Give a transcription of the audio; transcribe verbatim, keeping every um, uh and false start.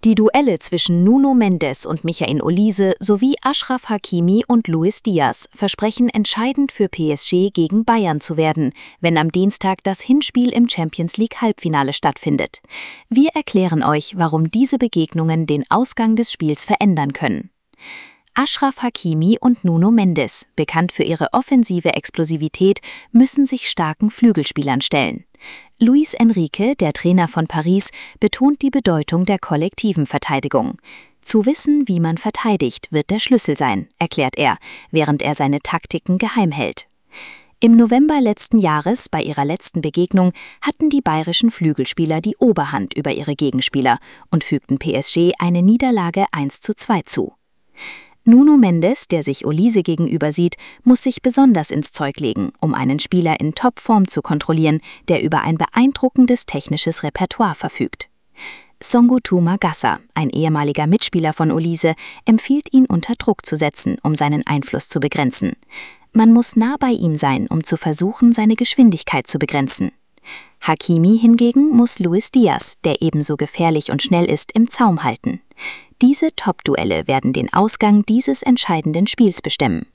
Die Duelle zwischen Nuno Mendes und Michail Olise sowie Achraf Hakimi und Luis Diaz versprechen entscheidend für P S G gegen Bayern zu werden, wenn am Dienstag das Hinspiel im Champions-League-Halbfinale stattfindet. Wir erklären euch, warum diese Begegnungen den Ausgang des Spiels verändern können. Achraf Hakimi und Nuno Mendes, bekannt für ihre offensive Explosivität, müssen sich starken Flügelspielern stellen. Luis Enrique, der Trainer von Paris, betont die Bedeutung der kollektiven Verteidigung. Zu wissen, wie man verteidigt, wird der Schlüssel sein, erklärt er, während er seine Taktiken geheim hält. Im November letzten Jahres, bei ihrer letzten Begegnung, hatten die bayerischen Flügelspieler die Oberhand über ihre Gegenspieler und fügten P S G eine Niederlage eins zu zwei zu. Nuno Mendes, der sich Olise gegenüber sieht, muss sich besonders ins Zeug legen, um einen Spieler in Topform zu kontrollieren, der über ein beeindruckendes technisches Repertoire verfügt. Songo'o Magassa, ein ehemaliger Mitspieler von Olise, empfiehlt ihn unter Druck zu setzen, um seinen Einfluss zu begrenzen. Man muss nah bei ihm sein, um zu versuchen, seine Geschwindigkeit zu begrenzen. Hakimi hingegen muss Luis Diaz, der ebenso gefährlich und schnell ist, im Zaum halten. Diese Top-Duelle werden den Ausgang dieses entscheidenden Spiels bestimmen.